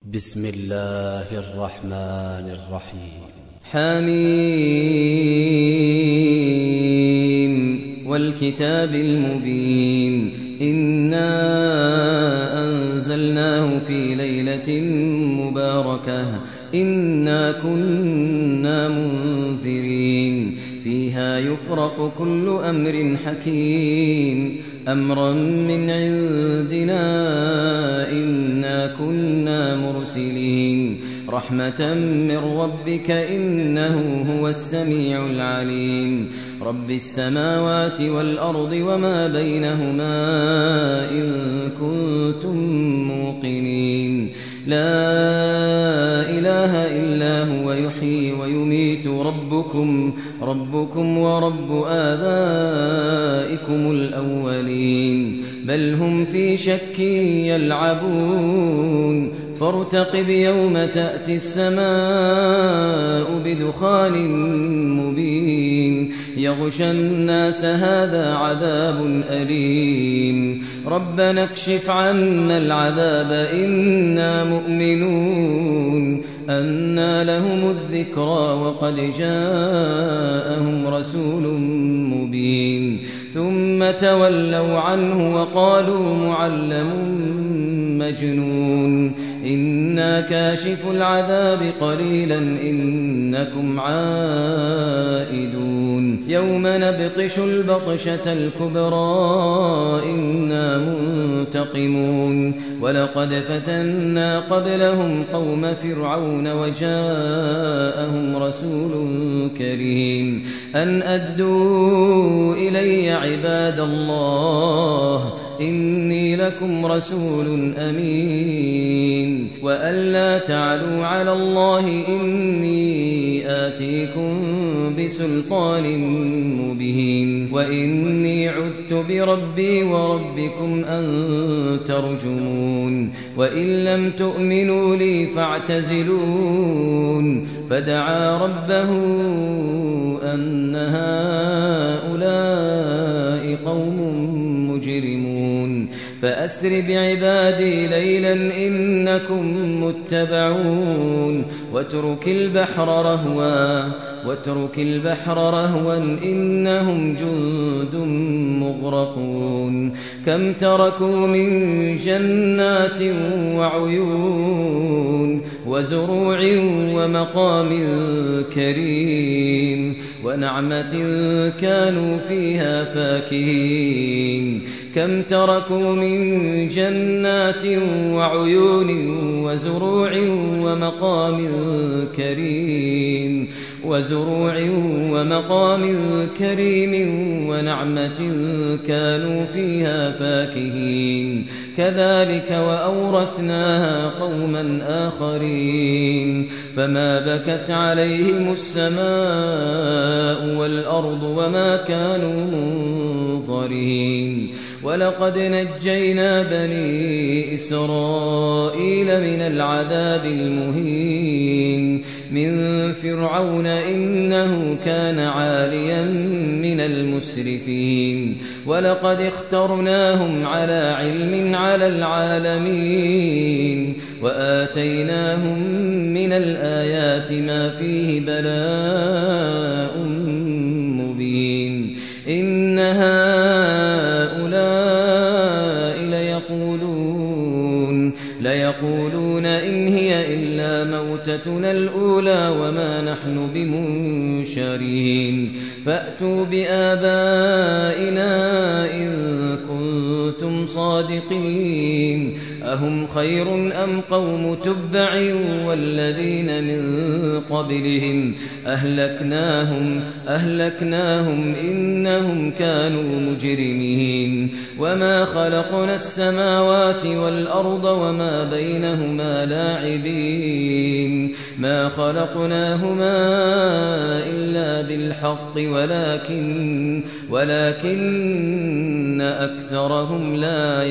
بسم الله الرحمن الرحيم. حميم والكتاب المبين إنا أنزلناه في ليلة مباركة إنا كنا منذرين فيها يفرق كل أمر حكيم أمرا من عندنا إنا كنا مرسلين رحمة من ربك إنه هو السميع العليم رب السماوات والأرض وما بينهما إن كنتم موقنين لا إله إلا هو يحيي ويميت ربكم ورب آبائكم الأولين بل هم في شك يلعبون فارتقب يوم تأتي السماء بدخان مبين يغشى الناس هذا عذاب أليم ربنا اكشف عنا العذاب إنا مؤمنون أنى لهم الذكرى وقد جاءهم رسول مبين ثم تولوا عنه وقالوا معلم مجنون إنا كاشف العذاب قليلا إنكم عائدون يوم نبطش البطشة الكبرى إنا منتقمون ولقد فتنا قبلهم قوم فرعون وجاءهم رسول كريم أن أدوا إلي عباد الله إني لكم رسول أمين وأن لا تعلوا على الله إني آتيكم بسلطان مبين وإني عذت بربي وربكم أن ترجمون وإن لم تؤمنوا لي فاعتزلون فدعا ربه أن هؤلاء قوم مجرمون فأسر بعبادي ليلا إنكم متبعون واترك البحر رهوا إنهم جند مغرقون كم تركوا من جنات وعيون وزروع ومقام كريم ونعمة كانوا فيها فاكهين كم تركوا من جنات وعيون وزروع ومقام كريم ونعمة كانوا فيها فاكهين كذلك وأورثناها قوما آخرين فما بكت عليهم السماء والأرض وما كانوا منظرين ولقد نجينا بني إسرائيل من العذاب المهين من فرعون إنه كان عاليا من المسرفين ولقد اخترناهم على علم على العالمين وآتيناهم من الآيات ما فيه بلاء مبين إن هؤلاء ليقولون إن هي إلا موتتنا الأولى وما نحن بمنشرين فأتوا بآبائنا إن كنتم صادقين أهم خير أم قوم تبع والذين من قبلهم أهلكناهم إنهم كانوا مجرمين وما خلقنا السماوات والأرض وما بينهما لاعبين ما خلقناهما إلا بالحق ولكن أكثرهم لا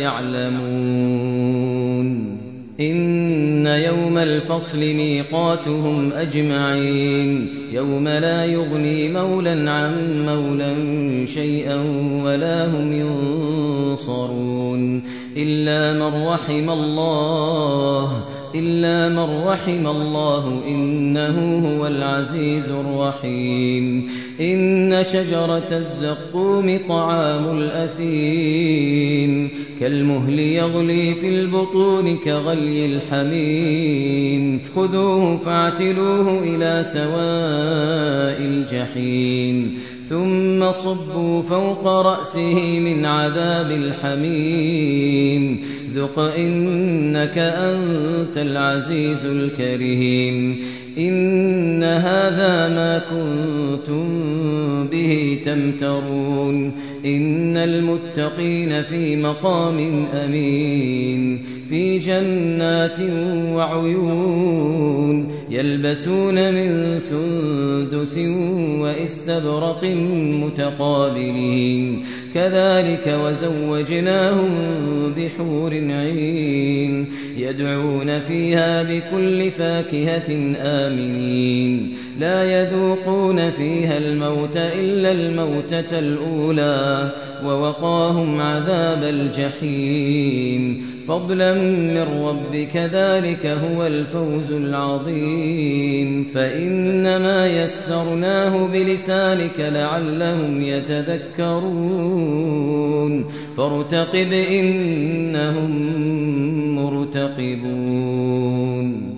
يعلمون إن يوم الفصل ميقاتهم أجمعين يوم لا يغني مولا عن مولا شيئا ولا هم ينصرون إلا من رحم الله إلا من رحم الله إنه هو العزيز الرحيم إن شجرة الزقوم طعام الأثيم كالمهل يغلي في البطون كغلي الحميم خذوه فاعتلوه إلى سواء الجحيم ثم صبوا فوق رأسه من عذاب الحميم ذق إنك أنت العزيز الكريم إن هذا ما كنتم به تمترون إن المتقين في مقام أمين في جنات وعيون يلبسون من سندس وإستبرق متقابلين كذلك وزوجناهم بحور عين يدعون فيها بكل فاكهة آمنين لا يذوقون فيها الموت إلا الموتة الأولى ووقاهم عذاب الجحيم فضلا من ربك ذلك هو الفوز العظيم فإنما يسرناه بلسانك لعلهم يتذكرون فارتقب إنهم مرتقبون